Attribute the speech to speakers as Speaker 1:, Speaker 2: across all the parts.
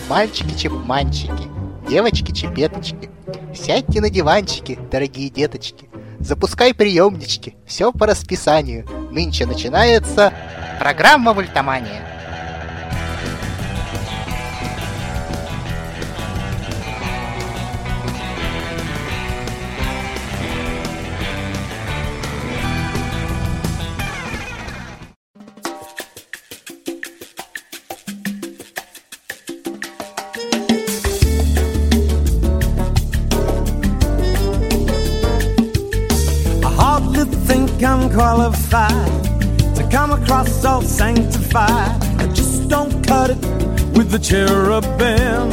Speaker 1: Мальчики-чепманчики, девочки-чепеточки, сядьте на диванчики, дорогие деточки. Запускай приемнички, все по расписанию. Нынче начинается программа «Мультомания».
Speaker 2: I'm qualified to come across all sanctified. I just don't cut it with the cherubim.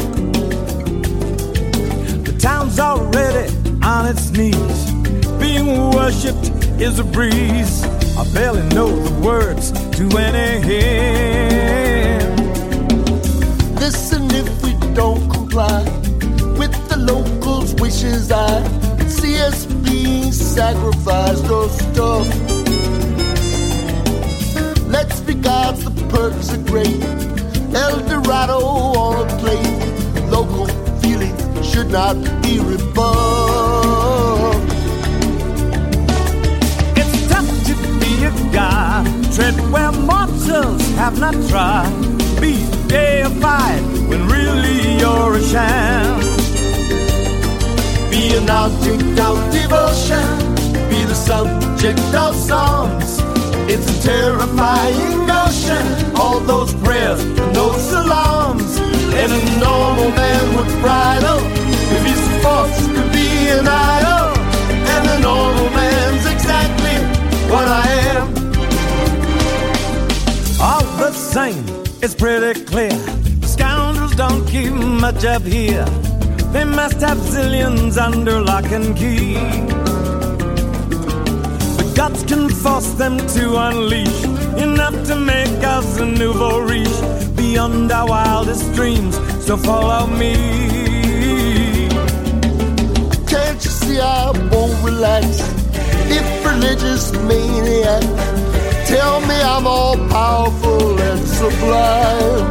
Speaker 2: The town's already on its knees. Being worshipped is a breeze. I barely know the words to any hymn.
Speaker 3: Listen, if we don't comply with the locals' wishes, I see us being sacrificed or stuffed. Let's be gods, the perks are great. El Dorado on a plate. Local feelings should not be rebuffed.
Speaker 2: It's tough to be a god. Tread where mortals have not trod. Be deified when really you're a sham.
Speaker 3: Be an object of devotion. Be the subject of songs. It's a terrifying notion. All those prayers and those salams. And a normal man would bridle if he's forced to be an idol. And the normal man's exactly what I am.
Speaker 2: All the same, it's pretty clear. Scoundrels don't keep much up here. They must have zillions under lock and key. The gods can force them to unleash enough to make us a nouveau riche beyond our wildest dreams. So follow me.
Speaker 3: Can't you see I won't relax? If religious maniac tell me I'm all powerful and sublime,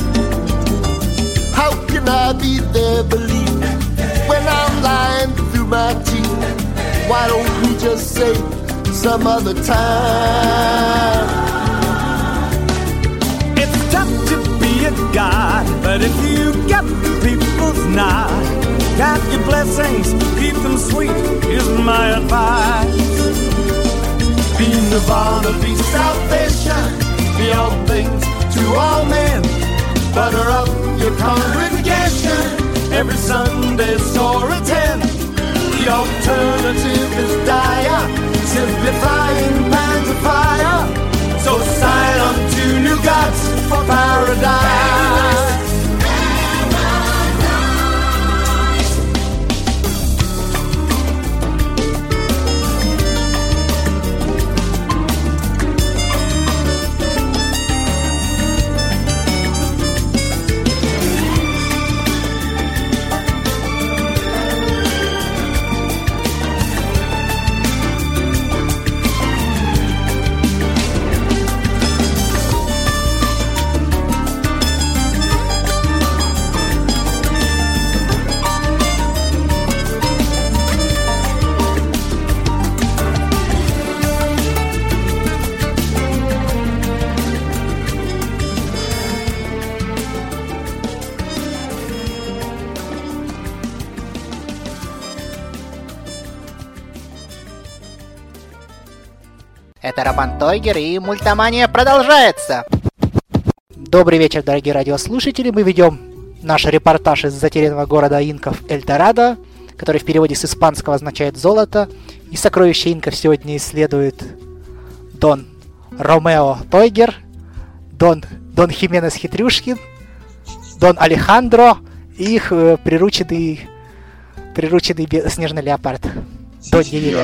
Speaker 3: how can I be their belief when I'm lying through my teeth? Why don't we just say some other time?
Speaker 2: It's tough to be a god, but if you get people's nod, count your blessings, keep them sweet, is my advice.
Speaker 3: Be nirvana, be salvation, be all things to all men. Butter up your congregation every Sunday, soar attend. The alternative is dire, simply frying pans of fire. So sign up to new gods for paradise.
Speaker 1: Это Роман Тойгер, и мультомания продолжается. Добрый вечер, дорогие радиослушатели. Мы ведем наш репортаж из затерянного города инков Эль-Дорадо, который в переводе с испанского означает «золото». И сокровища инков сегодня исследует Дон Ромео Тойгер, Дон Хименес Хитрюшкин, Дон Алехандро и их прирученный снежный леопард Дон Елена.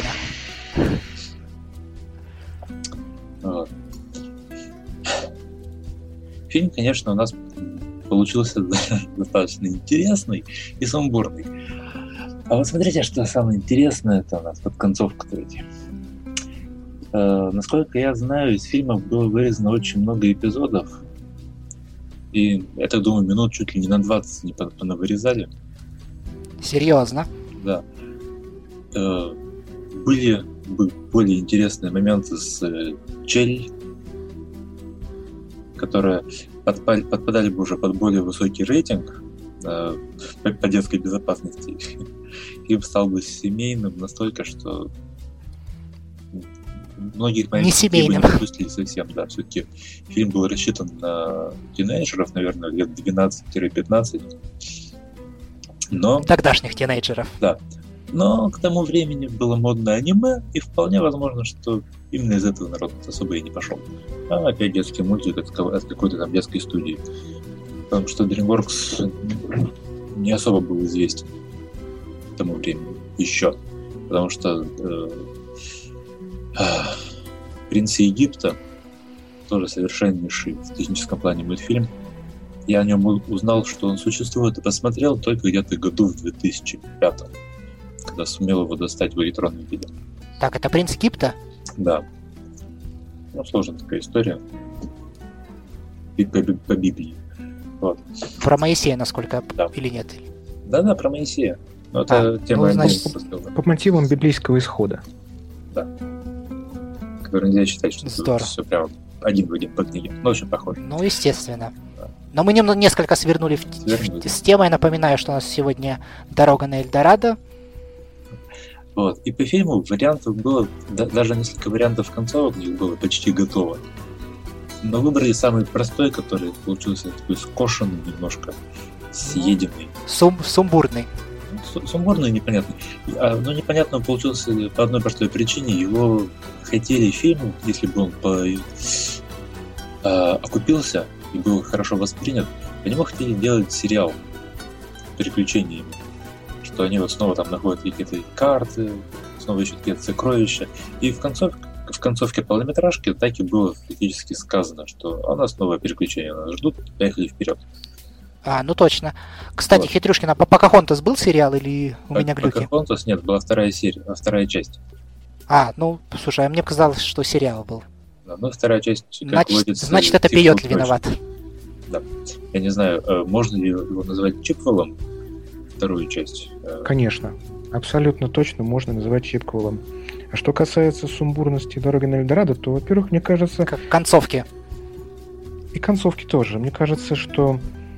Speaker 4: Фильм, конечно, у нас получился достаточно интересный и сумбурный. А вот смотрите, что самое интересное это у нас под концовку-то эти. Насколько я знаю, из фильмов было вырезано очень много эпизодов, И я так думаю, минут чуть ли не на 20 не понавырезали.
Speaker 1: Серьезно?
Speaker 4: Да. Были более интересные моменты с Челли, которые подпадали бы уже под более высокий рейтинг по детской безопасности. Фильм стал бы семейным настолько, что многих моментов не выпустили совсем. Да, все-таки фильм был рассчитан на тинейджеров, наверное, лет 12-15. Но...
Speaker 1: Тогдашних тинейджеров.
Speaker 4: Да. Но к тому времени было модное аниме, и вполне возможно, что именно из этого народ особо и не пошел. А опять детский мультик от какой-то там детской студии. Потому что DreamWorks не особо был известен к тому времени еще. Потому что «Принцы Египта» тоже совершеннейший в техническом плане мультфильм. Я о нем узнал, что он существует, и посмотрел только где-то году в 2005, когда сумел его достать в электронном виде.
Speaker 1: Так, это «Принц Египта»?
Speaker 4: Да. Ну, сложная такая история. По Библии. Вот.
Speaker 1: Про Моисея, насколько
Speaker 4: да.
Speaker 1: Или нет?
Speaker 4: Да, про Моисея. Но это тема...
Speaker 5: по мотивам библейского исхода.
Speaker 4: Да. Который нельзя считать, что это все прям один в один по книге. Ну, очень похоже.
Speaker 1: Ну, естественно. Да. Но мы несколько свернули с темой. Напоминаю, что у нас сегодня «Дорога на Эльдорадо».
Speaker 4: Вот. И по фильму вариантов было, даже несколько вариантов концовок у них было почти готово. Но выбрали самый простой, который получился такой скошенный, немножко съеденный.
Speaker 1: Сумбурный.
Speaker 4: Сумбурный, непонятный. Но непонятно он получился по одной простой причине. Его хотели фильм, если бы он окупился и был хорошо воспринят, по нему хотели делать сериал с приключениями. Что они вот снова там находят какие-то карты, снова ищут какие-то сокровища. И в концовке полнометражки так и было фактически сказано, что у нас новое приключение, нас ждут, поехали вперед.
Speaker 1: Ну точно. Кстати, вот. Хитрюшкина, по Покахонтас был сериал или у меня глюки?
Speaker 4: Покахонтас нет, была вторая часть.
Speaker 1: Ну, слушай, а мне казалось, что сериал был.
Speaker 4: Да, вторая часть,
Speaker 1: значит, это Пейотли виноват.
Speaker 4: Да. Я не знаю, можно ли его назвать чиквелом, вторую часть?
Speaker 5: Конечно. Абсолютно точно можно называть чиквелом. А что касается сумбурности «Дороги на Эльдорадо», то, во-первых, мне кажется...
Speaker 1: Как концовки.
Speaker 5: И концовки тоже. Мне кажется, что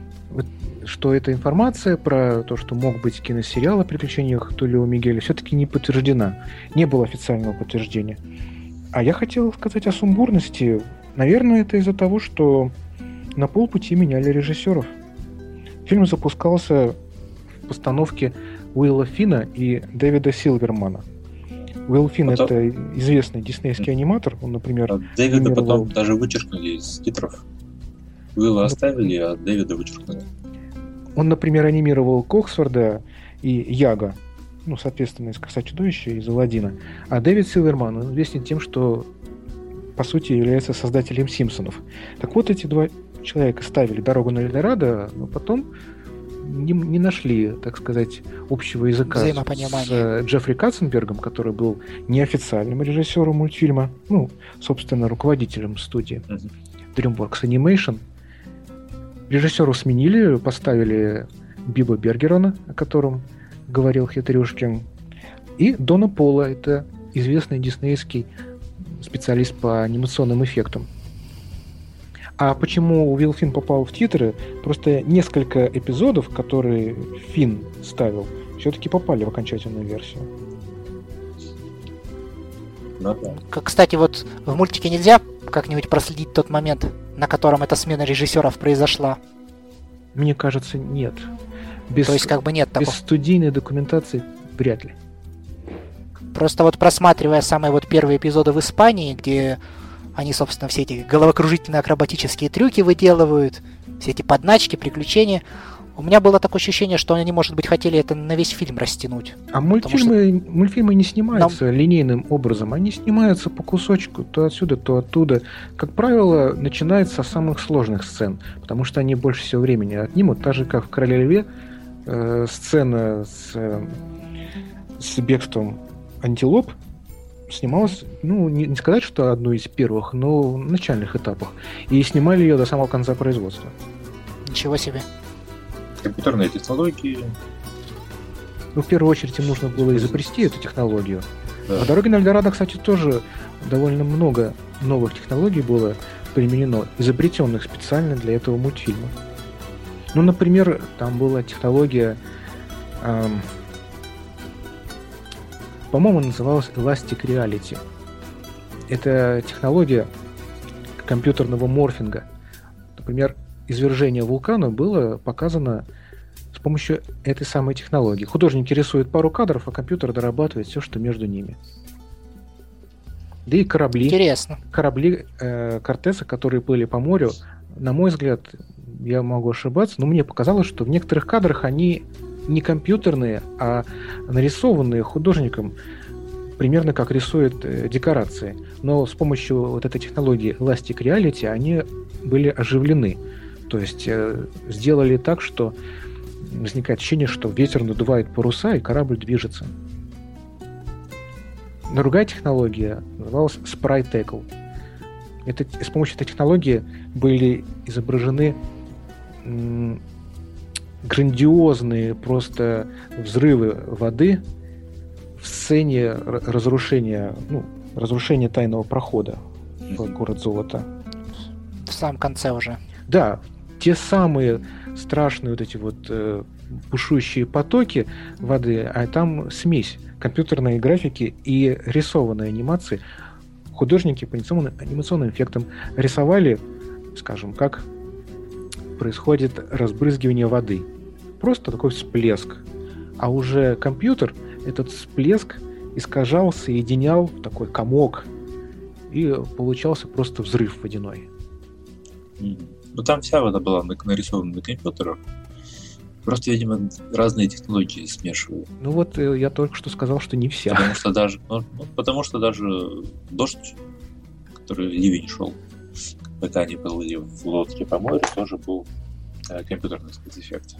Speaker 5: эта информация про то, что мог быть киносериал о приключениях Тулио Мигеля, все-таки не подтверждена. Не было официального подтверждения. А я хотел сказать о сумбурности. Наверное, это из-за того, что на полпути меняли режиссеров. Фильм запускался в постановке Уилла Финна и Дэвида Силвермана. Уилл Финн — это известный диснейский аниматор. Он, например...
Speaker 4: Дэвида потом даже вычеркнули из титров. Уилла оставили, а Дэвида вычеркнули.
Speaker 5: Он, например, анимировал Коксфорда и Яга, соответственно, из «Краса чудовища» и из «Аладдина». А Дэвид Силверман известен тем, что, по сути, является создателем «Симпсонов». Так вот, эти два человека ставили «Дорогу на Эльдорадо», но потом не нашли, так сказать, общего языка с Джеффри Катценбергом, который был неофициальным режиссером мультфильма, собственно, руководителем студии DreamWorks Animation. Режиссеру сменили, поставили Биба Бергерона, о котором говорил Хитрюшкин, и Дона Пола, это известный диснейский специалист по анимационным эффектам. А почему Уилл Финн попал в титры? Просто несколько эпизодов, которые Финн ставил, все-таки попали в окончательную версию.
Speaker 1: Кстати, вот в мультике нельзя как-нибудь проследить тот момент, на котором эта смена режиссеров произошла?
Speaker 5: Мне кажется, нет.
Speaker 1: То есть нет такого?
Speaker 5: Без студийной документации вряд ли.
Speaker 1: Просто вот просматривая самые первые эпизоды в Испании, где они, собственно, все эти головокружительные акробатические трюки выделывают, все эти подначки, приключения, у меня было такое ощущение, что они, может быть, хотели это на весь фильм растянуть.
Speaker 5: А мультфильмы не снимаются линейным образом, они снимаются по кусочку, то отсюда, то оттуда. Как правило, начинается с самых сложных сцен, потому что они больше всего времени отнимут, так же, как в «Короле льве» сцена с бегством антилоп снималась, не сказать, что одной из первых, но в начальных этапах. И снимали ее до самого конца производства.
Speaker 1: Ничего себе.
Speaker 4: Компьютерные технологии.
Speaker 5: Ну, в первую очередь, им нужно было изобрести эту технологию.
Speaker 4: Да.
Speaker 5: А «Дороги на Эльдорадо», кстати, тоже довольно много новых технологий было применено, изобретенных специально для этого мультфильма. Ну, например, там была технология, по-моему, называлась Elastic Reality. Это технология компьютерного морфинга. Например, извержение вулкана было показано с помощью этой самой технологии. Художники рисуют пару кадров, а компьютер дорабатывает все, что между ними. Да и корабли.
Speaker 1: Интересно.
Speaker 5: Корабли Кортеса, которые плыли по морю, на мой взгляд, я могу ошибаться, но мне показалось, что в некоторых кадрах они не компьютерные, а нарисованные художником, примерно как рисуют декорации. Но с помощью вот этой технологии Elastic Reality они были оживлены. То есть сделали так, что возникает ощущение, что ветер надувает паруса, и корабль движется. Другая технология называлась Sprite Tackle. С помощью этой технологии были изображены грандиозные просто взрывы воды в сцене разрушения тайного прохода в город Золота.
Speaker 1: В самом конце уже.
Speaker 5: Да, те самые страшные вот эти вот бушующие потоки воды, а там смесь компьютерной графики и рисованной анимации. Художники по анимационным эффектам рисовали, скажем, как происходит разбрызгивание воды. Просто такой всплеск. А уже компьютер этот всплеск искажал, соединял в такой комок, и получался просто взрыв водяной.
Speaker 4: Ну там вся вода была нарисована на компьютерах. Просто, видимо, разные технологии смешивают.
Speaker 5: Ну вот я только что сказал, что не вся.
Speaker 4: Потому что даже дождь, который ливень шел, когда они плыли в лодке по морю, тоже был компьютерный спецэффект.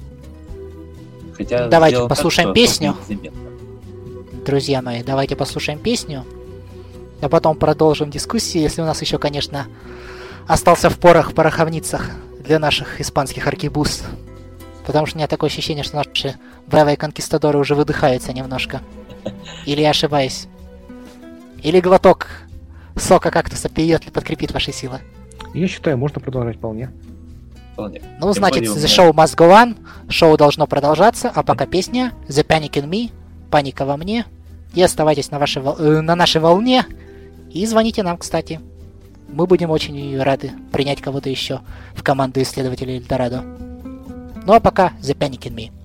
Speaker 4: Хотя
Speaker 1: давайте послушаем песню.
Speaker 4: Незаметно.
Speaker 1: Друзья мои, давайте послушаем песню, а потом продолжим дискуссию, если у нас еще, конечно, остался в пороховницах для наших испанских аркебуз. Потому что у меня такое ощущение, что наши бравые конкистадоры уже выдыхаются немножко. Или я ошибаюсь? Или глоток сока кактуса приветливо подкрепит ваши силы?
Speaker 5: Я считаю, можно продолжать вполне.
Speaker 1: Ну, значит, the show must go on, шоу должно продолжаться, а пока песня The Panic in Me, паника во мне. И оставайтесь на нашей волне. И звоните нам, кстати. Мы будем очень рады принять кого-то еще в команду исследователей Эльдорадо. Ну а пока The Panic in Me.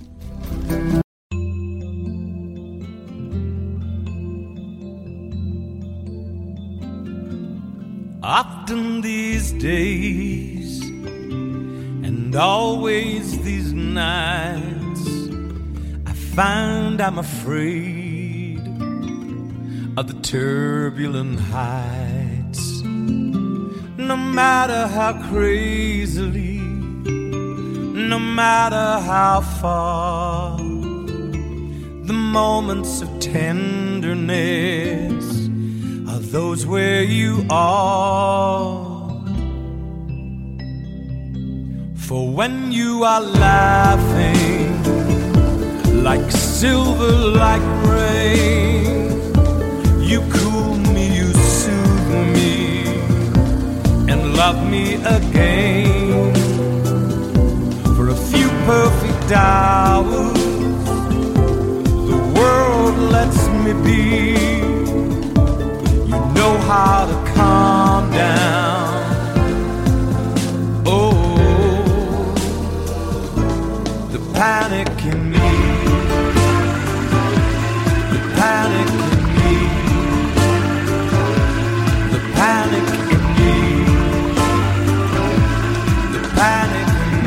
Speaker 2: Often these days and always these nights, I find I'm afraid of the turbulent heights. No matter how crazily, no matter how far, the moments of tenderness are those where you are. For when you are laughing like silver, like rain, you cool me, you soothe me, and love me again. For a few perfect hours, the world lets me be. You know how to calm down. Oh, the panic in me, the panic in me, the panic in me, the panic in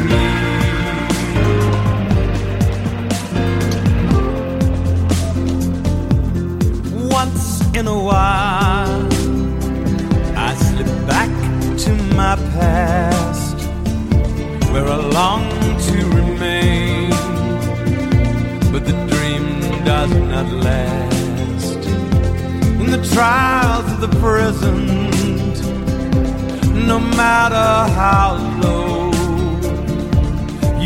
Speaker 2: me. Once in a while, I slip back to my past, where I long to remain, but the dream does not last. In the trials of the present, no matter how low,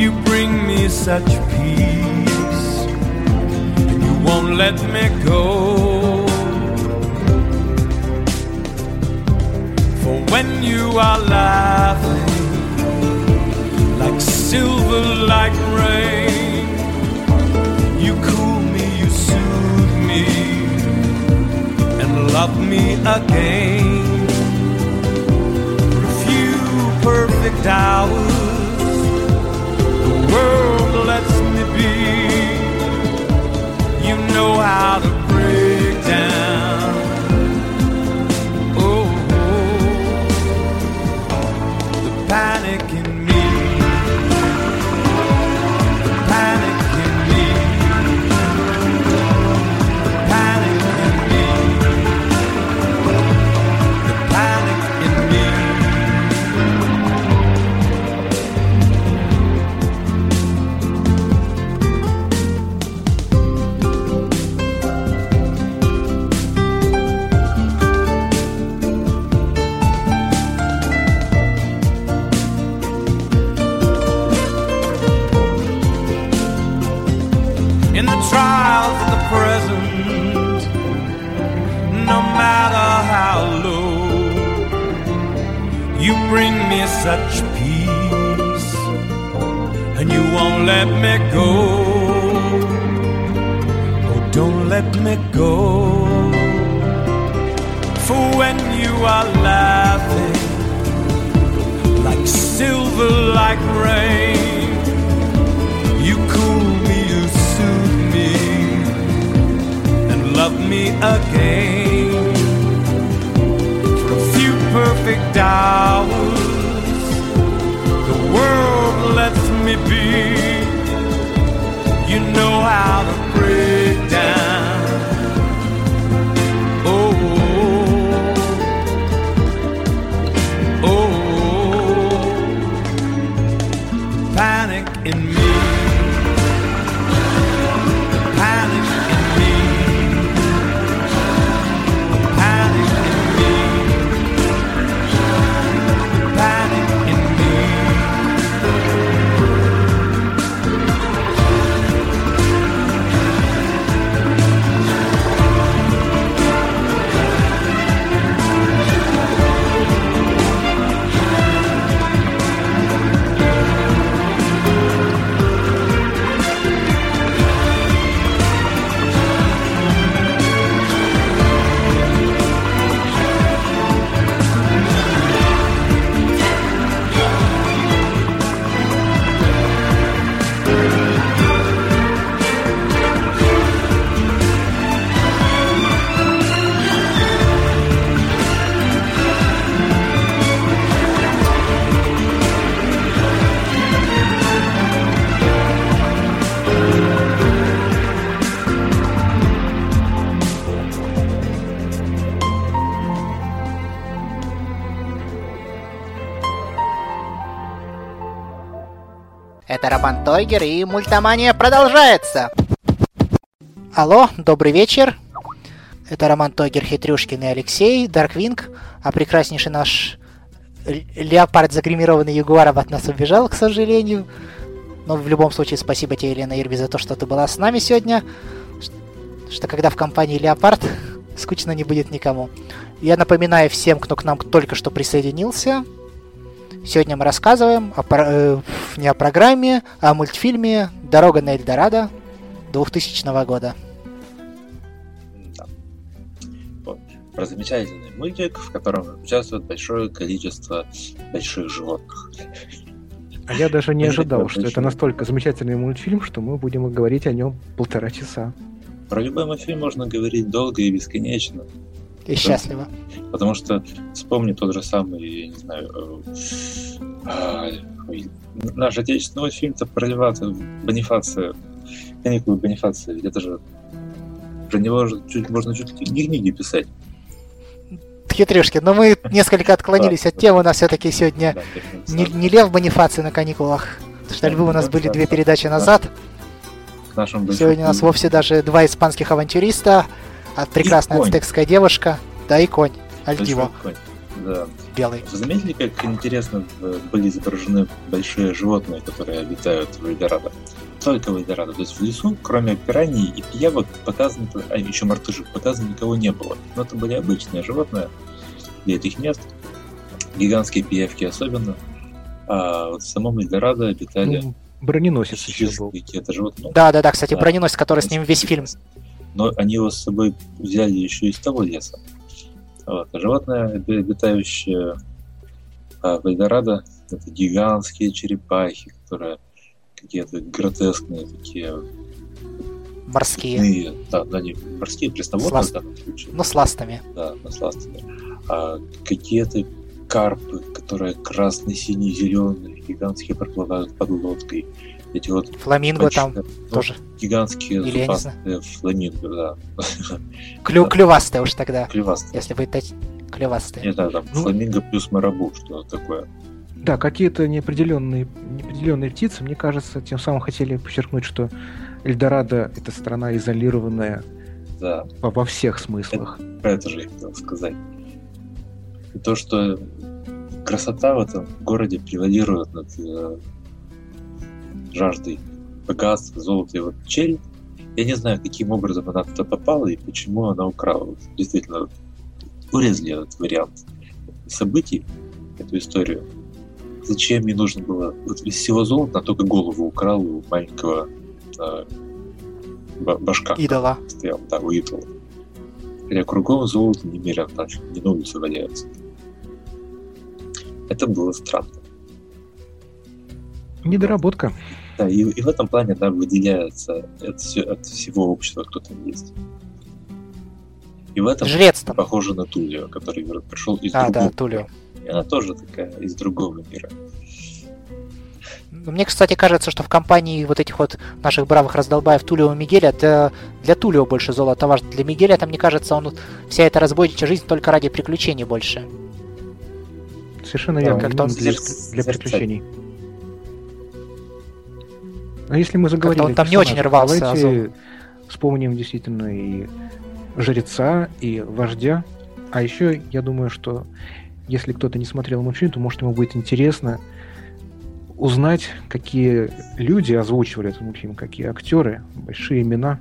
Speaker 3: You bring me such peace, and you won't let me go. For when you are laughing, like silver, like rain, you cool me, you soothe me, and love me again. For a few perfect hours, the world lets me be. You know how to break down. Oh, the panic in me, the panic in me, the panic in me, the panic in me. In the trials of the present, no matter how low, you bring me such peace, and you won't let me go. Oh, don't let me go. For when you are laughing, like silver, like rain, you cool me, you soothe me, and love me again. For a few perfect hours, the world lets me be. You know how to break down. Oh, oh, panic in me. Panic in me, panic in me, panic in me.
Speaker 1: Это Роман Тойгер, и мультомания продолжается. Алло, добрый вечер. Это Роман Тойгер, Хитрюшкин и Алексей, Дарквинг, а прекраснейший наш леопард, загримированный ягуаром, от нас убежал, к сожалению. Но в любом случае спасибо тебе, Елена Ирби, за то, что ты была с нами сегодня. Что когда в компании леопард, скучно не будет никому. Я напоминаю всем, кто к нам только что присоединился. Сегодня мы рассказываем не о программе, а о мультфильме «Дорога на Эльдорадо» 2000 года.
Speaker 4: Да. Вот. Про замечательный мультик, в котором участвует большое количество больших животных.
Speaker 5: А я даже не ожидал, что это настолько замечательный мультфильм, что мы будем говорить о нем 1,5 часа.
Speaker 4: Про любой мультфильм можно говорить долго и бесконечно.
Speaker 1: И счастливо.
Speaker 4: Потому что вспомни тот же самый, я не знаю, наш отечественный фильм-то про льва, Бонифация, каникулы Бонифация, ведь это же про него же можно чуть ли не книги писать.
Speaker 1: Хитрюшки, но мы несколько отклонились от темы, у нас все-таки сегодня не Лев Бонифаций на каникулах, потому что львы у нас были 2 передачи назад. Сегодня у нас вовсе даже 2 испанских авантюриста, прекрасная ацтекская девушка, да и конь, Альдиво.
Speaker 4: Да.
Speaker 1: белый.
Speaker 4: Вы заметили, как интересно были изображены большие животные, которые обитают в Эльдорадо? Только в Эльдорадо. То есть в лесу, кроме пираний и пиявок, показано, а еще мартышек, показано никого не было. Но это были обычные животные для этих мест. Гигантские пиявки особенно. А вот в самом Эльдорадо обитали
Speaker 5: Броненосец еще был.
Speaker 4: какие-то животные.
Speaker 1: Да, кстати, броненосец, который с ним весь фильм.
Speaker 4: Но они его с собой взяли еще из того леса. Вот. А животные, обитающие в Эльдорадо, это гигантские черепахи, которые какие-то гротескные такие.
Speaker 1: Морские.
Speaker 4: Да, они морские, пресноводные в данном случае.
Speaker 1: Ну, с ластами.
Speaker 4: Да, с ластами. А какие-то карпы, которые красные, синие, зеленые, гигантские, проплывают под лодкой. Эти вот
Speaker 1: Фламинго там тоже.
Speaker 4: Гигантские
Speaker 1: или
Speaker 4: зубастые фламинго, да.
Speaker 1: Клювастые уж тогда.
Speaker 4: Клювастые.
Speaker 1: Если быть клювастые.
Speaker 4: Не знаю, там фламинго плюс марабу, что такое.
Speaker 5: Да, какие-то неопределенные птицы, мне кажется, тем самым хотели подчеркнуть, что Эльдорадо — это страна изолированная,
Speaker 4: да,
Speaker 5: во всех смыслах.
Speaker 4: Про это же я хотел сказать. И то, что красота в этом городе превалирует над жаждой богатства, золота. И вот Черри, я не знаю, каким образом она туда попала и почему она украла. Вот, действительно, урезали этот вариант событий, эту историю. Зачем ей нужно было? Вот из всего золота она только голову украла у маленького башка.
Speaker 1: Идола.
Speaker 4: Стоял, да, у идола. Хотя кругом золото немерено, там не на улице валяется. Это было странно.
Speaker 5: Недоработка.
Speaker 4: Да, и в этом плане она выделяется от всего общества, кто там есть. И в этом
Speaker 1: жрец там
Speaker 4: похоже на Тулио, который пришел из другого
Speaker 1: да, Тулио.
Speaker 4: мира. И она тоже такая из другого мира.
Speaker 1: Мне, кстати, кажется, что в компании вот этих вот наших бравых раздолбаев Тулио и Мигеля, для Тулио больше золота важно. Для Мигеля, там, мне кажется, вся эта разбойничья жизнь только ради приключений больше.
Speaker 5: Совершенно верно,
Speaker 1: как-то он
Speaker 5: для приключений. Но если мы заговорили,
Speaker 1: он там не очень рвался.
Speaker 5: Давайте вспомним действительно и жреца, и вождя. А еще, я думаю, что если кто-то не смотрел мультфильм, то, может, ему будет интересно узнать, какие люди озвучивали этот мультфильм, какие актеры, большие имена.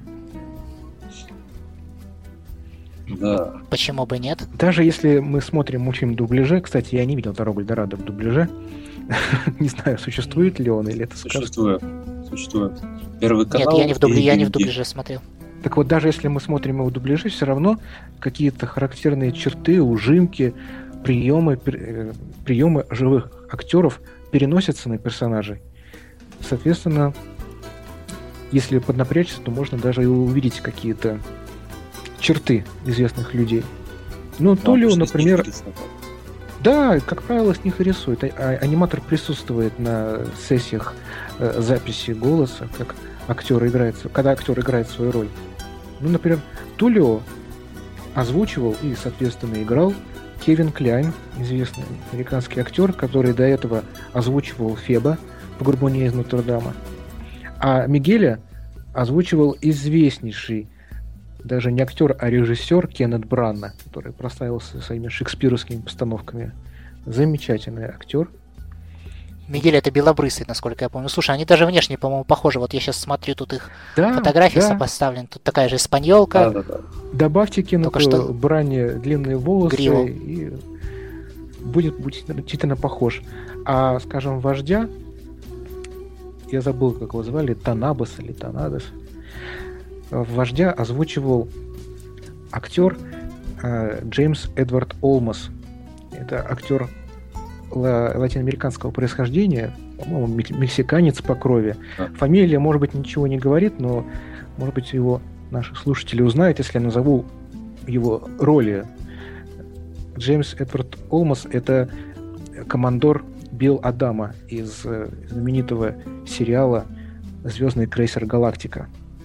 Speaker 4: Да.
Speaker 1: Почему бы нет?
Speaker 5: Даже если мы смотрим мультфильм в дубляже, кстати, я не видел «Дорогу Эльдорадо» в дубляже. Не знаю, существует ли он или это
Speaker 4: существует. Первый канал.
Speaker 1: Нет, я не в дубляже смотрел.
Speaker 5: Так вот, даже если мы смотрим его в дубляже, все равно какие-то характерные черты, ужимки, приемы живых актеров переносятся на персонажей. Соответственно, если поднапрячься, то можно даже и увидеть какие-то черты известных людей. Ну, Тулио, например... Да, как правило, с них и рисуют. Аниматор присутствует на сессиях записи голоса, как актер играет, когда актер играет свою роль. Ну, например, Тулио озвучивал и, соответственно, играл Кевин Кляйн, известный американский актер, который до этого озвучивал Феба в «Бурбоне из Нотр-Дама». А Мигеля озвучивал известнейший, даже не актер, а режиссер Кеннет Бранна, который прославился своими шекспировскими постановками. Замечательный актер.
Speaker 1: Мигель это белобрысый, насколько я помню. Слушай, они даже внешне, по-моему, похожи. Вот я сейчас смотрю, тут их фотографии сопоставлены. Тут такая же испаньолка.
Speaker 4: Да.
Speaker 5: Добавьте Кеннету Бране длинные волосы,
Speaker 1: гриву.
Speaker 5: И будет действительно похож. А, скажем, вождя, я забыл, как его звали, Танабас или Танадес. Вождя озвучивал актер Джеймс Эдвард Олмос. Это актер латиноамериканского происхождения, по-моему, мексиканец по крови. Фамилия, может быть, ничего не говорит, но, может быть, его наши слушатели узнают, если я назову его роли. Джеймс Эдвард Олмос — это командор Билл Адама из знаменитого сериала «Звездный крейсер Галактика».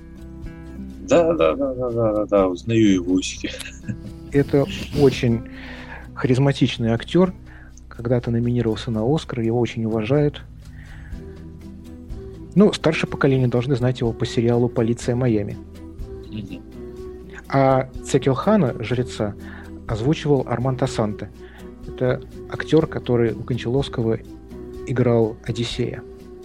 Speaker 4: Да, узнаю его усики.
Speaker 5: Это очень харизматичный актер. Когда-то номинировался на «Оскар», его очень уважают. Ну, старшее поколение должны знать его по сериалу «Полиция Майами». А Цекилхана, жреца, озвучивал Арманд Асанте. Это актер, который у Кончаловского играл Одиссея.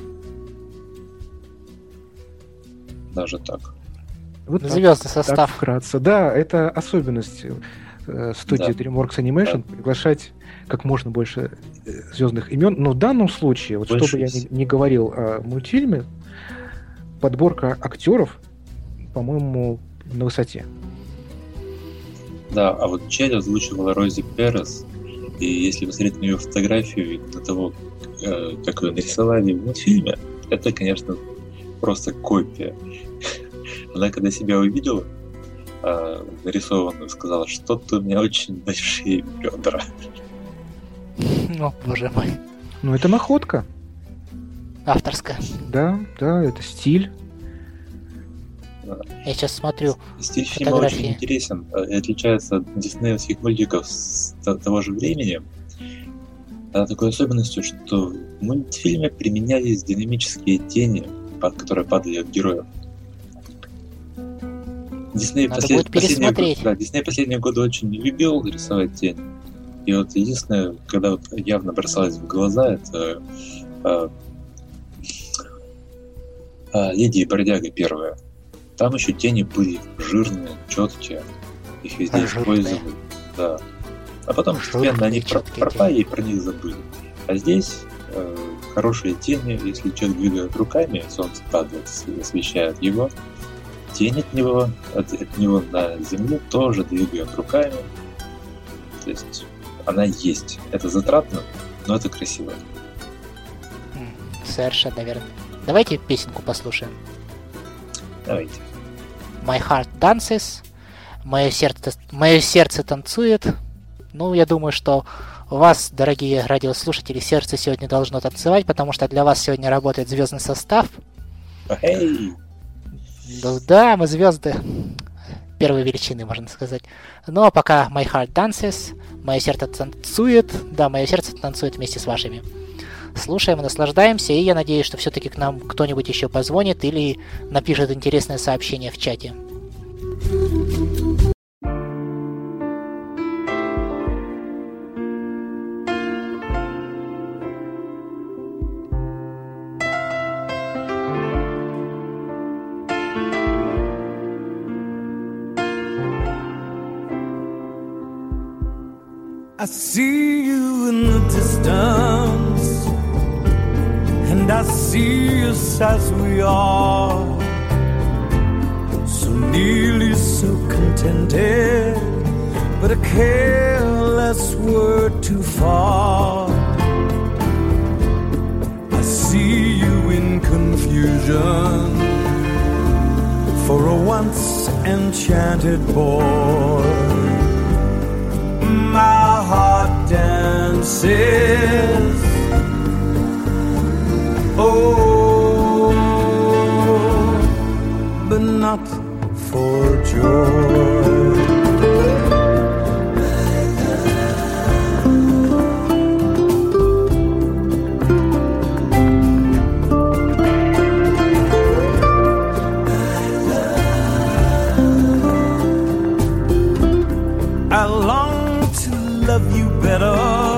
Speaker 4: Даже так.
Speaker 5: Вот
Speaker 1: Звездный
Speaker 5: так
Speaker 1: состав.
Speaker 5: вкратце. Да, это особенность студии
Speaker 4: Да.
Speaker 5: DreamWorks Animation приглашать как можно больше звездных имен. Но в данном случае, вот
Speaker 4: Больше
Speaker 5: что бы я не говорил о мультфильме, подборка актеров, по-моему, на высоте.
Speaker 4: Да, а вот Челли озвучивала Рози Перес, и если посмотреть на ее фотографию и на того, как ее нарисовали в мультфильме, это, конечно, просто копия. Она, когда себя увидела, нарисованную, сказала, что-то у меня очень большие бедра.
Speaker 1: О, боже мой.
Speaker 5: Ну, это находка.
Speaker 1: Авторская.
Speaker 5: Да, это стиль.
Speaker 1: Я сейчас смотрю.
Speaker 4: Стиль фильма
Speaker 1: Фотографии.
Speaker 4: очень интересен и отличается от диснеевских мультиков с того же времени. Такой особенностью, что в мультфильме применялись динамические тени, которые падали от героев. Дисней
Speaker 1: Надо будет пересмотреть.
Speaker 4: Дисней последние годы очень не любил рисовать тени. И вот единственное, когда вот явно бросалось в глаза, это «Леди и бродяга» первая. Там еще тени были жирные, четкие. Их везде использовали. Да. А потом постепенно они пропали и про них забыли. А здесь хорошие тени, если человек двигает руками, солнце падает, освещает его. Тень от него на земле тоже двигает руками. То есть она есть. Это затратно, но это красиво.
Speaker 1: Совершенно верно. Давайте песенку послушаем.
Speaker 4: Давайте.
Speaker 1: My Heart Dances. Мое сердце танцует. Ну, я думаю, что у вас, дорогие радиослушатели, сердце сегодня должно танцевать, потому что для вас сегодня работает звездный состав.
Speaker 4: Эй!
Speaker 1: Да, мы звезды первой величины, можно сказать. Ну, а пока My Heart Dances, мое сердце танцует. Да, мое сердце танцует вместе с вашими. Слушаем и наслаждаемся, и я надеюсь, что все-таки к нам кто-нибудь еще позвонит или напишет интересное сообщение в чате.
Speaker 2: I see you in the distance, and I see us as we are, so nearly so contented, but a careless word too far. I see you in confusion for a once enchanted boy. My heart dances, oh, but not for joy. I long to love you better,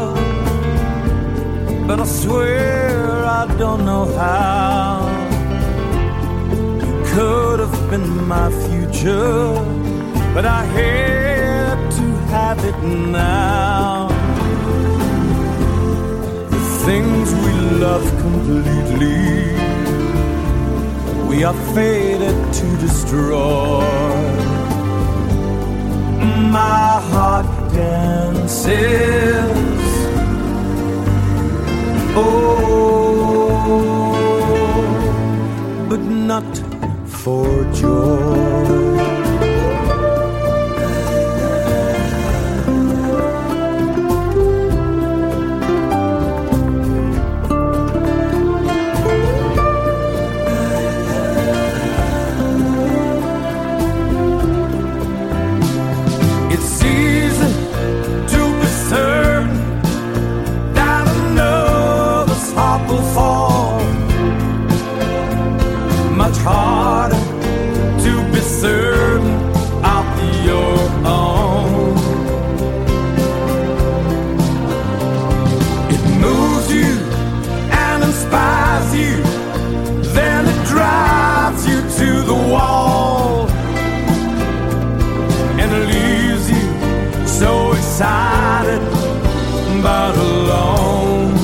Speaker 2: but I swear I don't know how. You could have been my future, but I had to have it now. The things we love completely, we are fated to destroy. My heart dances, oh, but not for joy. Harder to be certain of your own. about alone.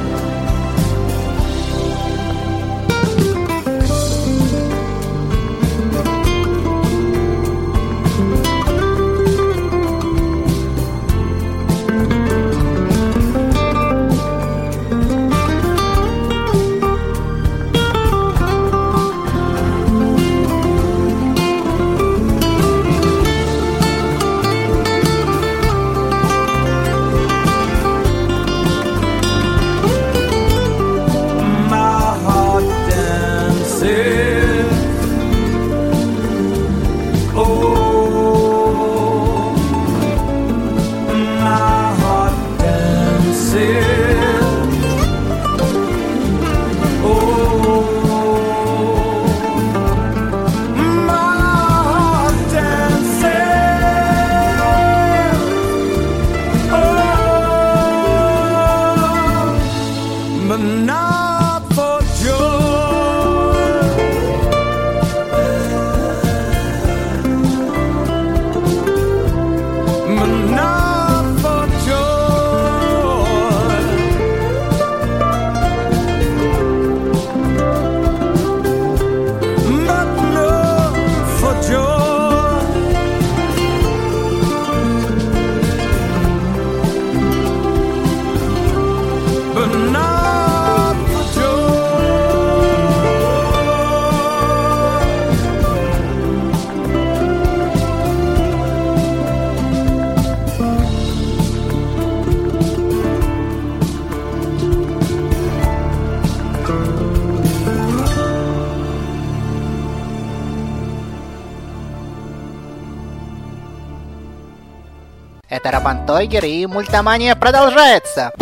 Speaker 1: Это Роман Тойгер, и мультомания продолжается!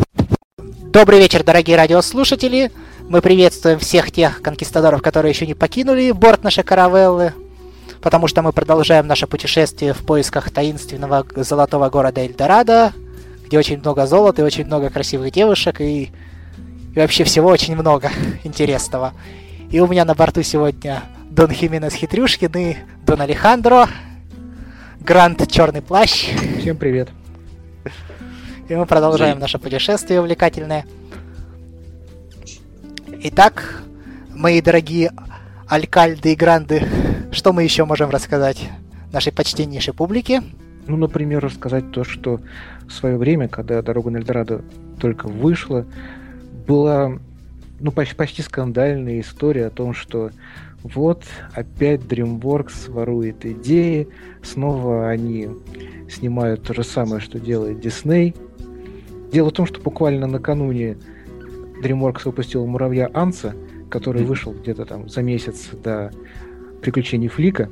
Speaker 1: Добрый вечер, дорогие радиослушатели! Мы приветствуем всех тех конкистадоров, которые еще не покинули борт нашей каравеллы, потому что мы продолжаем наше путешествие в поисках таинственного золотого города Эльдорадо, где очень много золота и очень много красивых девушек, и вообще всего очень много интересного. И у меня на борту сегодня Дон Хименес Хитрюшкин и Дон Алехандро, Грант Черный Плащ.
Speaker 5: Всем привет.
Speaker 1: И мы продолжаем наше путешествие увлекательное. Итак, мои дорогие алькальды и гранды, что мы еще можем рассказать нашей почтеннейшей публике?
Speaker 5: Ну, например, рассказать то, что в свое время, когда «Дорога на Эльдорадо» только вышла, была почти скандальная история о том, что вот опять DreamWorks ворует идеи, снова они снимают то же самое, что делает Disney. Дело в том, что буквально накануне DreamWorks выпустил «Муравья Анса», который вышел где-то там за месяц до «Приключений Флика».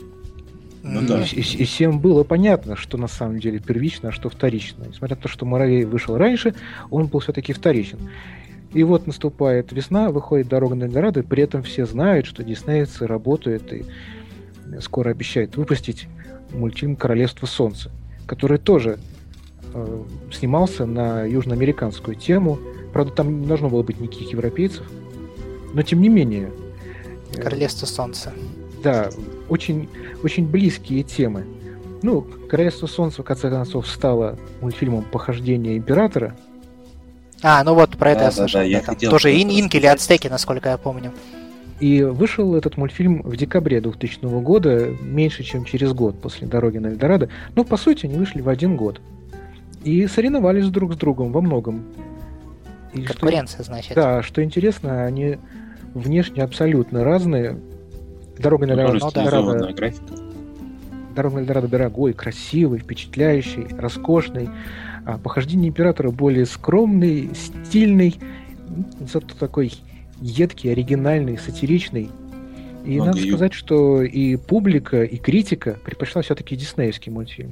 Speaker 5: И всем было понятно, что на самом деле первично, а что вторично. Несмотря на то, что «Муравей» вышел раньше, он был все-таки вторичен. И вот наступает весна, выходит «Дорога на Эльдорадо», при этом все знают, что диснеевцы работают и скоро обещают выпустить мультфильм «Королевство солнца», который тоже снимался на южноамериканскую тему. Правда, там не должно было быть никаких европейцев, но тем не менее...
Speaker 1: «Королевство солнца».
Speaker 5: Да, очень, очень близкие темы. Ну, «Королевство солнца» в конце концов стало мультфильмом «Похождение императора».
Speaker 1: Ну вот про это я слышал.
Speaker 4: Да,
Speaker 1: там тоже инки или ацтеки, насколько я помню.
Speaker 5: И вышел этот мультфильм в декабре 2000 года, меньше, чем через год после «Дороги на Эльдорадо». Но, по сути, они вышли в один год. И соревновались друг с другом во многом. И
Speaker 1: конкуренция, значит.
Speaker 5: Да, что интересно, они внешне абсолютно разные. «Дорога на Эльдорадо» «Дорога на Эльдорадо» дорогой, красивый, впечатляющий, роскошный. А «Похождение императора» более скромный, стильный, зато такой едкий, оригинальный, сатиричный. И надо сказать, что и публика, и критика предпочла все-таки диснеевский мультфильм.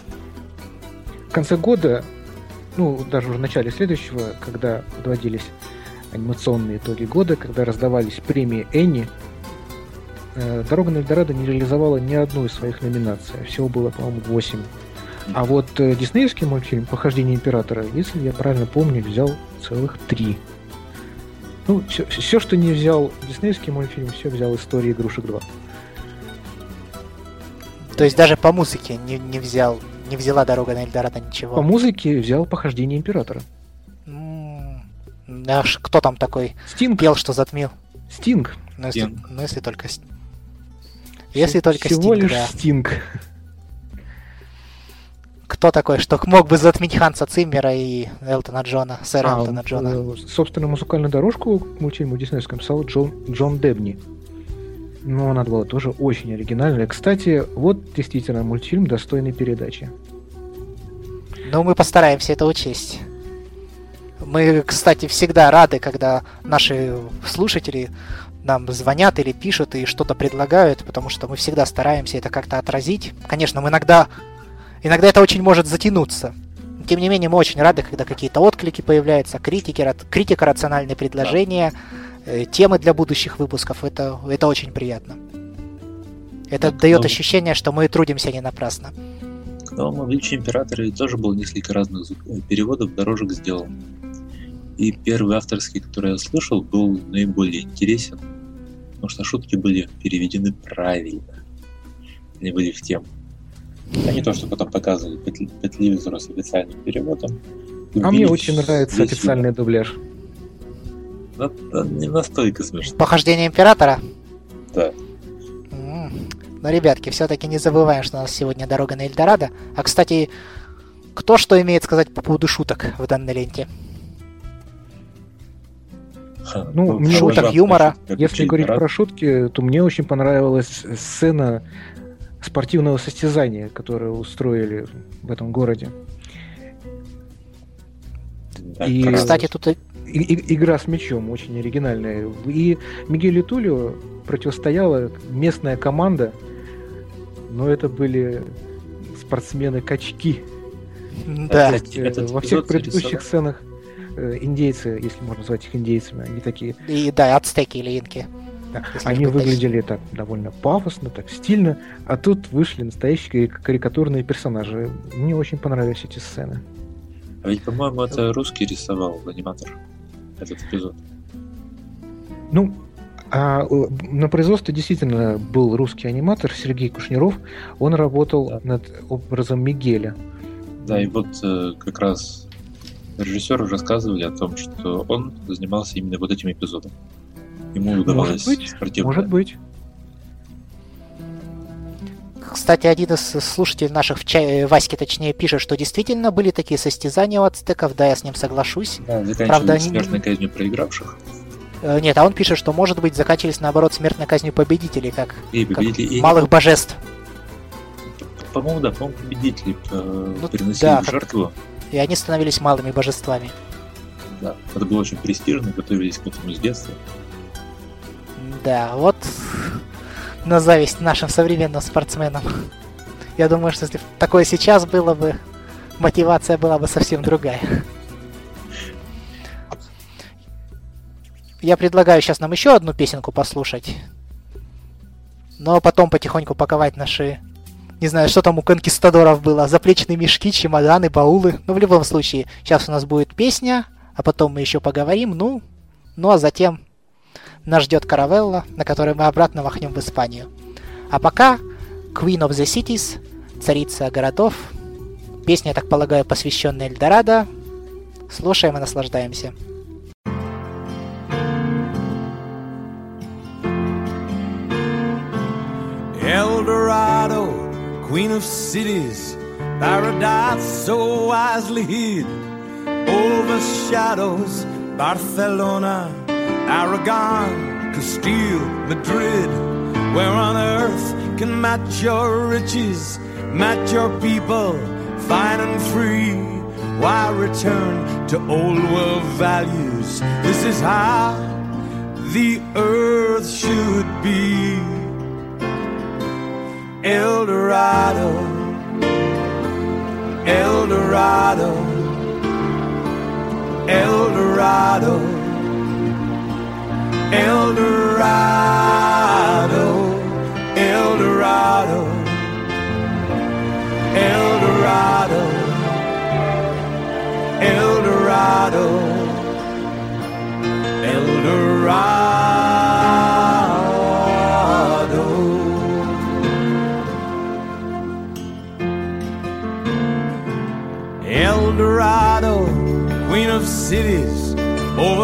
Speaker 5: В конце года, даже уже в начале следующего, когда подводились анимационные итоги года, когда раздавались премии Энни, «Дорога на Эльдорадо» не реализовала ни одну из своих номинаций. Всего было, по-моему, 8. А вот диснеевский мультфильм «Похождение императора», если я правильно помню, взял целых 3. Все, что не взял диснеевский мультфильм, все взял «История игрушек 2».
Speaker 1: То есть даже по музыке не взял не взяла «Дорога на Эльдорадо» ничего.
Speaker 5: По музыке взял «Похождение императора».
Speaker 1: Кто там такой
Speaker 5: Стинг.
Speaker 1: пел, что затмил?
Speaker 5: Стинг.
Speaker 1: Если только... Если только
Speaker 5: Всего
Speaker 1: Стинг,
Speaker 5: лишь
Speaker 1: да.
Speaker 5: Стинг.
Speaker 1: Кто такой, что мог бы затмить Ханса Циммера и Элтона Джона, сэра Элтона Джона?
Speaker 5: Собственно, музыкальную дорожку к мультфильму диснеевскому писал Джон Дебни. Но она была тоже очень оригинальная. Кстати, вот действительно мультфильм достойной передачи.
Speaker 1: Ну, мы постараемся это учесть. Мы, кстати, всегда рады, когда наши слушатели нам звонят или пишут и что-то предлагают, потому что мы всегда стараемся это как-то отразить. Конечно, мы иногда это очень может затянуться. Тем не менее, мы очень рады, когда какие-то отклики появляются, критика, рациональные предложения, темы для будущих выпусков. Это очень приятно. Это дает ощущение, что мы трудимся не напрасно.
Speaker 4: К новому «Величию императора» тоже было несколько разных переводов, дорожек сделано. И первый авторский, который я слышал, был наиболее интересен, потому что шутки были переведены правильно. Они были в тему. А не то, что потом показывали по телевизору с официальным переводом.
Speaker 5: Мне очень нравится официальный дубляж.
Speaker 4: Не настолько смешно.
Speaker 1: «Похождение императора»?
Speaker 4: Да.
Speaker 1: Но, ребятки, все-таки не забываем, что у нас сегодня «Дорога на Эльдорадо». А, кстати, кто что имеет сказать по поводу шуток в данной ленте?
Speaker 5: Мне
Speaker 1: шуток,
Speaker 5: очень,
Speaker 1: юмора.
Speaker 5: Если говорить про шутки, то мне очень понравилась сцена спортивного состязания, которое устроили в этом городе.
Speaker 1: И, кстати, тут...
Speaker 5: Игра с мячом очень оригинальная. И Мигелю Тулио противостояла местная команда, но это были спортсмены-качки.
Speaker 1: Да.
Speaker 5: Во всех предыдущих сценах индейцы, если можно назвать их индейцами, они такие...
Speaker 1: Да, ацтеки или инки.
Speaker 5: Да, они выглядели так довольно пафосно, так стильно, а тут вышли настоящие карикатурные персонажи. Мне очень понравились эти сцены.
Speaker 4: А ведь, по-моему, это русский рисовал аниматор этот эпизод.
Speaker 5: На производстве действительно был русский аниматор Сергей Кушнеров. Он работал над образом Мигеля.
Speaker 4: Да, и вот как раз режиссеры рассказывали о том, что он занимался именно вот этим эпизодом. Ему удавалось спортивно.
Speaker 5: Может быть.
Speaker 1: Кстати, один из слушателей наших, Васьки точнее, пишет, что действительно были такие состязания у ацтеков, да, я с ним соглашусь.
Speaker 4: Да, заканчивались смертной казнью проигравших.
Speaker 1: Нет, а он пишет, что, может быть, заканчивались, наоборот, смертной казнью победителей, как малых божеств.
Speaker 4: По-моему, победители приносили в жертву.
Speaker 1: И они становились малыми божествами.
Speaker 4: Да, это было очень престижно, готовились к этому с детства.
Speaker 1: Да, вот на зависть нашим современным спортсменам. Я думаю, что если такое сейчас было бы, мотивация была бы совсем другая. Я предлагаю сейчас нам еще одну песенку послушать. Но потом потихоньку паковать наши... Не знаю, что там у конкистадоров было. Заплечные мешки, чемоданы, баулы. Но в любом случае, сейчас у нас будет песня, а потом мы еще поговорим. Ну а затем нас ждет каравелла, на которой мы обратно махнем в Испанию. А пока Queen of the Cities, царица городов. Песня, я так полагаю, посвященная Эльдорадо. Слушаем и наслаждаемся.
Speaker 2: Eldorado, queen of cities, paradise so wisely hid, overshadows Barcelona, Aragon, Castile, Madrid. Where on earth can match your riches, match your people, fine and free? Why return to old world values? This is how the earth should be. Eldorado, Eldorado, Eldorado, Eldorado, Eldorado, Eldorado, Eldorado, Eldorado.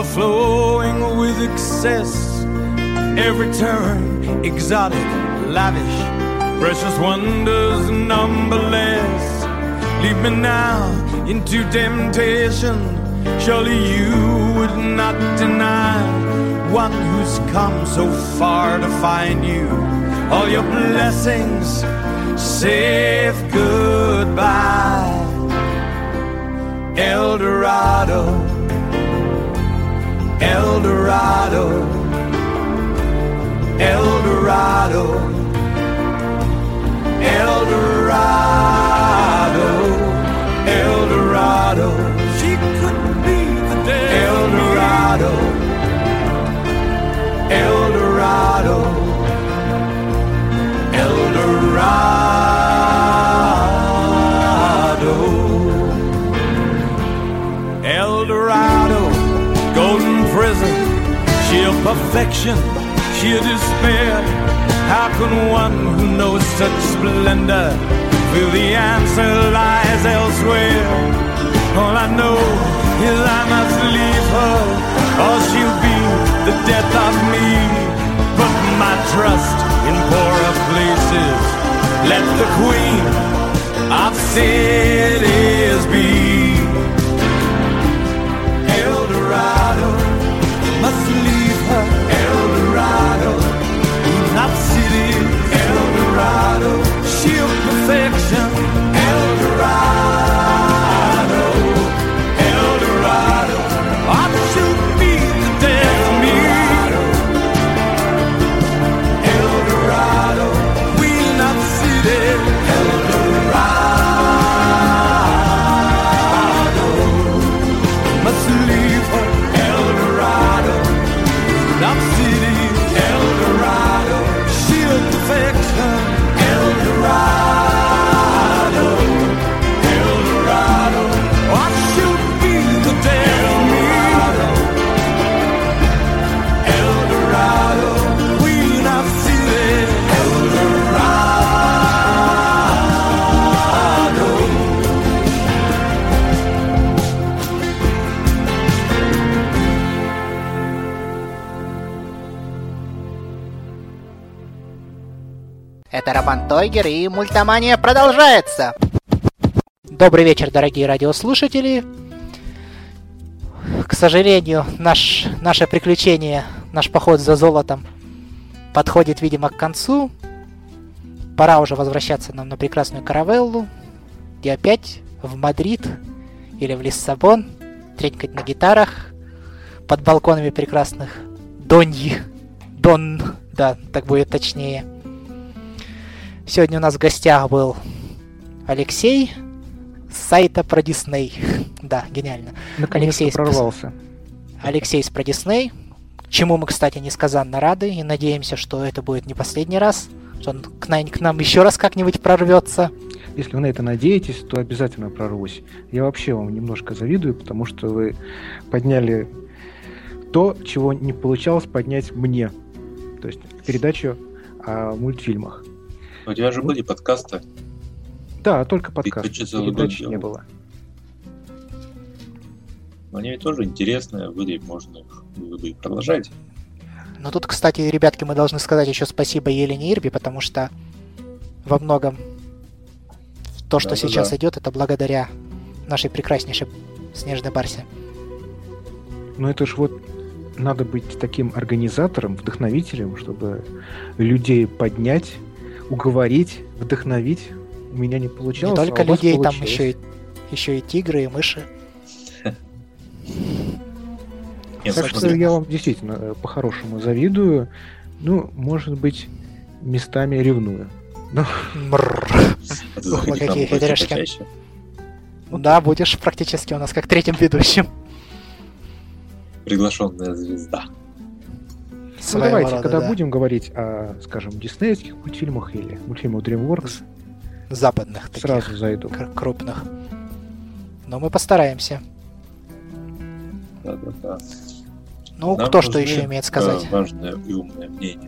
Speaker 2: overflowing with excess. Every turn, exotic, lavish, precious wonders numberless. Lead me now into temptation. Surely you would not deny one who's come so far to find you. All your blessings, safe goodbye. El Dorado, El Dorado, El Dorado, El Dorado, El Dorado. She couldn't be the dead. El Dorado, El Dorado, El Dorado, El Dorado, golden prison, sheer perfection, sheer despair. How can one who knows such splendor feel the answer lies elsewhere? All I know is I must leave her, or she'll be the death of me. Put my trust in poorer places. Let the queen of cities be. El Dorado, must leave her. El Dorado, not cities. El Dorado, sheer perfection. El Dorado, El Dorado, or she'll be the death of me. El Dorado, queen of cities. El Dorado, must leave her. El Dorado, not cities. El Dorado, sheer perfection. El Dorado, El Dorado, or she'll be the death of me. El Dorado, queen of cities. El Dorado.
Speaker 1: Это Роман Тойгер, и мультомания продолжается. Добрый вечер, дорогие радиослушатели. К сожалению, наше приключение, наш поход за золотом подходит, видимо, к концу. Пора уже возвращаться нам на прекрасную Каравеллу и опять в Мадрид или в Лиссабон тренькать на гитарах под балконами прекрасных Дон, да, так будет точнее. Сегодня у нас в гостях был Алексей с сайта про Дисней. Да, гениально.
Speaker 5: Наконец-то прорвался.
Speaker 1: Алексей с про Дисней, чему мы, кстати, несказанно рады и надеемся, что это будет не последний раз, что он к нам еще раз как-нибудь прорвется.
Speaker 5: Если вы на это надеетесь, то обязательно прорвусь. Я вообще вам немножко завидую, потому что вы подняли то, чего не получалось поднять мне. То есть передачу о мультфильмах.
Speaker 4: У тебя же были подкасты.
Speaker 5: Да, только подкасты. Передачи не было.
Speaker 4: Но они ведь тоже интересные были, можно их было бы и продолжать.
Speaker 1: Но тут, кстати, ребятки, мы должны сказать еще спасибо Елене Ирби, потому что во многом то, что сейчас идет, это благодаря нашей прекраснейшей Снежной Барсе.
Speaker 5: Ну это ж вот надо быть таким организатором, вдохновителем, чтобы людей поднять, уговорить, вдохновить. У меня не получалось.
Speaker 1: Не только людей, там еще и тигры, и мыши.
Speaker 5: Так что я вам действительно по-хорошему завидую. Ну, может быть, местами ревную.
Speaker 1: Ух, мы какие хитряшки. Да, будешь практически у нас как третьим ведущим.
Speaker 4: Приглашенная звезда.
Speaker 5: Ну давайте, когда будем говорить о, скажем, диснеевских мультфильмах или мультфильмах DreamWorks,
Speaker 1: западных таких,
Speaker 5: сразу зайду.
Speaker 1: Крупных. Но мы постараемся.
Speaker 4: Да.
Speaker 1: Ну, нам кто что еще имеет сказать?
Speaker 4: Важное и умное мнение.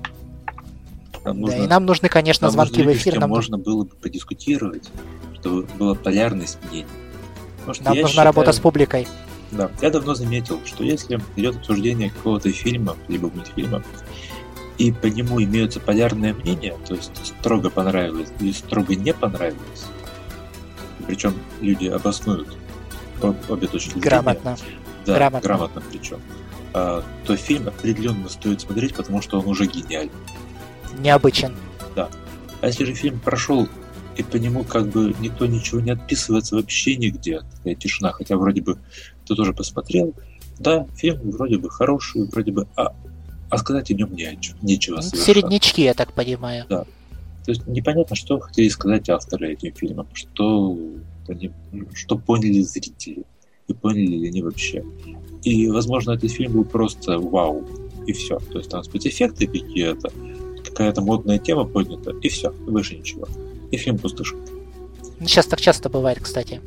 Speaker 1: И нам нужны, конечно, звонки в эфир.
Speaker 4: Нам можно было бы подискутировать, чтобы была полярность мнений.
Speaker 1: Нам нужна работа с публикой.
Speaker 4: Да, я давно заметил, что если идет обсуждение какого-то фильма, либо мультфильма, и по нему имеются полярные мнения, то есть строго понравилось или строго не понравилось, причем люди обоснуют обе точки зрения.
Speaker 1: Грамотно.
Speaker 4: Да, грамотно причем. То фильм определенно стоит смотреть, потому что он уже гениален.
Speaker 1: Необычен.
Speaker 4: Да. А если же фильм прошел, и по нему как бы никто ничего не отписывается вообще нигде, такая тишина, хотя вроде бы ты тоже посмотрел, да, фильм вроде бы хороший, вроде бы, а сказать о нем нечего совершенно.
Speaker 1: Середнячки, я так понимаю.
Speaker 4: Да. То есть непонятно, что хотели сказать авторы этим фильмом, что поняли зрители, и поняли ли они вообще. И, возможно, этот фильм был просто вау, и все. То есть там спецэффекты какие-то, какая-то модная тема поднята, и все, больше ничего. И фильм пустышка.
Speaker 1: Сейчас так часто бывает, кстати.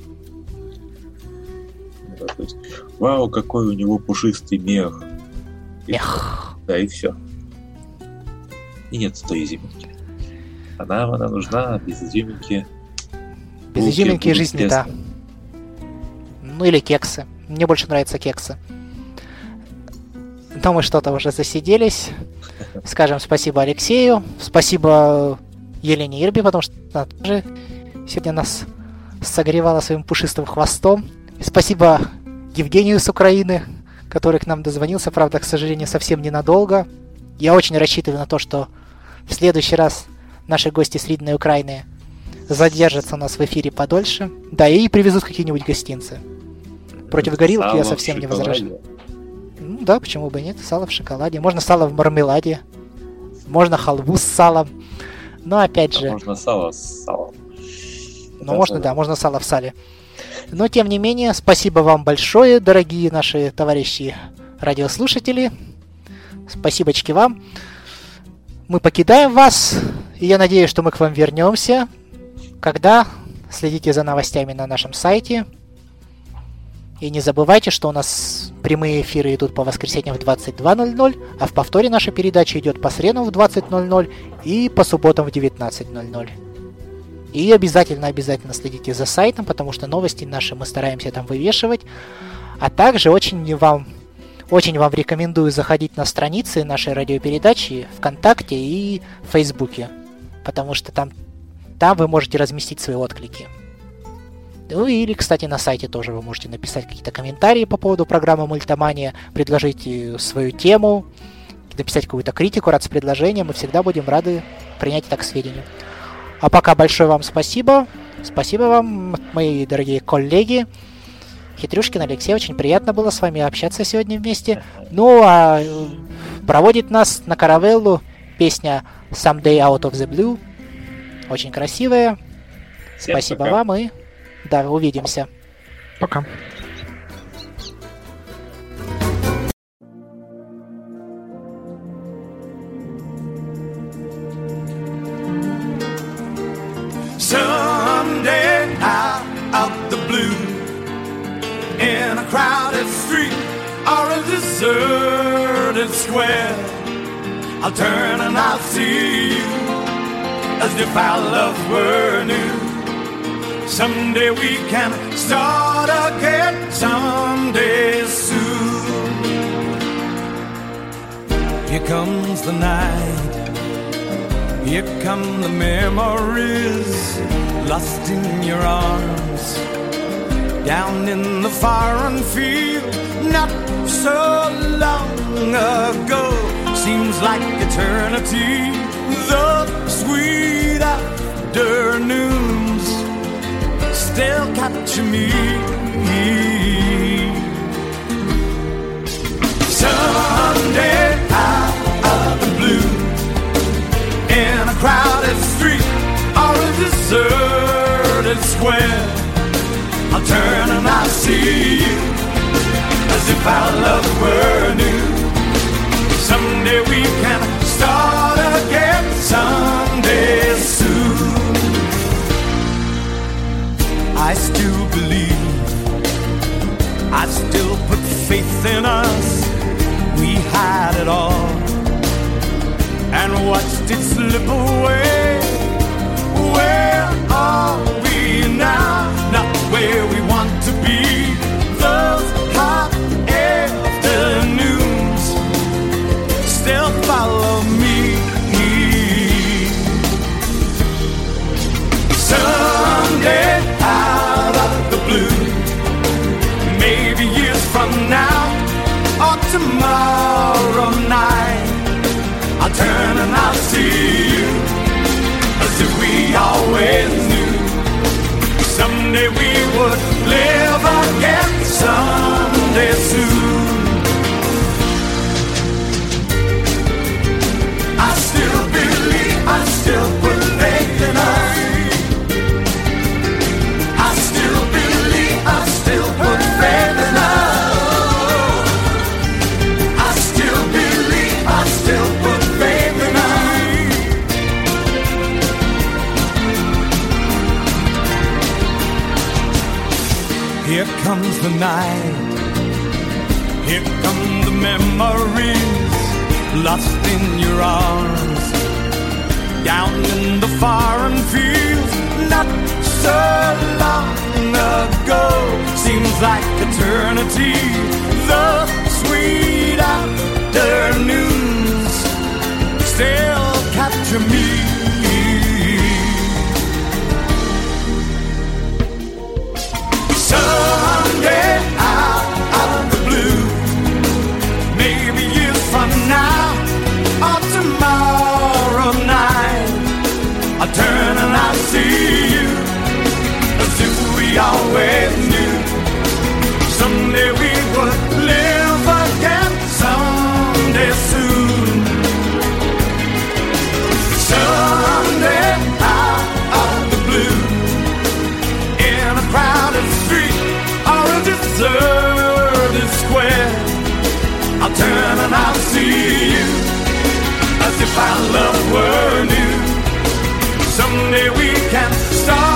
Speaker 4: Да, то есть, вау, какой у него пушистый мех.
Speaker 1: Мех.
Speaker 4: Да, и все. И нет той изюминки. Она нужна, без изюминки.
Speaker 1: Без изюминки жизнь не та. Ну или кексы. Мне больше нравятся кексы. Но мы что-то уже засиделись. Скажем спасибо Алексею. Спасибо Елене Ирби, потому что она тоже сегодня нас согревала своим пушистым хвостом. И спасибо Евгению с Украины, который к нам дозвонился, правда, к сожалению, совсем ненадолго. Я очень рассчитываю на то, что в следующий раз наши гости с Ридной Украины задержатся у нас в эфире подольше. Да, и привезут какие-нибудь гостинцы. Против горилки
Speaker 4: сало
Speaker 1: я совсем не возражаю. Ну, да, почему бы и нет. Сало в шоколаде. Можно сало в мармеладе. Можно халву с салом. Но опять же...
Speaker 4: Можно сало с салом.
Speaker 1: Ну, можно, да, можно сало в сале. Но, тем не менее, спасибо вам большое, дорогие наши товарищи радиослушатели. Спасибочки вам. Мы покидаем вас, и я надеюсь, что мы к вам вернемся. Когда? Следите за новостями на нашем сайте. И не забывайте, что у нас прямые эфиры идут по воскресеньям в 22:00, а в повторе наша передача идет по средам в 20:00 и по субботам в 19:00. И обязательно следите за сайтом, потому что новости наши мы стараемся там вывешивать. А также очень вам рекомендую заходить на страницы нашей радиопередачи ВКонтакте и в Фейсбуке, потому что там вы можете разместить свои отклики. Ну или, кстати, на сайте тоже вы можете написать какие-то комментарии по поводу программы «Мультомания», предложить свою тему, написать какую-то критику, рад с предложением, мы всегда будем рады принять это к сведению. А пока большое вам спасибо. Спасибо вам, мои дорогие коллеги. Хитрюшкин Алексей, очень приятно было с вами общаться сегодня вместе. Ну, а проводит нас на каравеллу песня «Someday Out of the Blue». Очень красивая.
Speaker 4: Всем
Speaker 1: спасибо
Speaker 4: пока.
Speaker 1: вам и да, увидимся.
Speaker 5: Пока.
Speaker 3: Someday out of the blue, in a crowded street or a deserted square, I'll turn and I'll see you as if our love were new. Someday we can start again, someday soon. Here comes the night, here come the memories, lost in your arms, down in the foreign field, not so long ago. Seems like eternity, the sweet afternoons still capture me. Someday out of the blue, in a crowded street or a deserted square, I'll turn and I'll see you as if our love were new. Someday we can start again, someday soon. I still believe, I still put faith in us. We had it all and watched it slip away. Where are we now? Not where we want to be. Those high see you as if we always knew someday we would live again, someday soon. I still believe, I still put faith in us. I still believe, I still put faith in us. I still believe, I still put faith in us. Here comes the night, here come the memories, lost in your arms, down in the foreign fields, not so long ago. Seems like eternity, the sweet afternoons still capture me. Someday out of the blue, maybe years from now or tomorrow night, I'll turn and I'll see you as if we always knew someday we would live again, someday soon. Someday out of the blue, in a crowded street or a deserted square, I'll turn and I'll see you as if our love were new. Someday we can start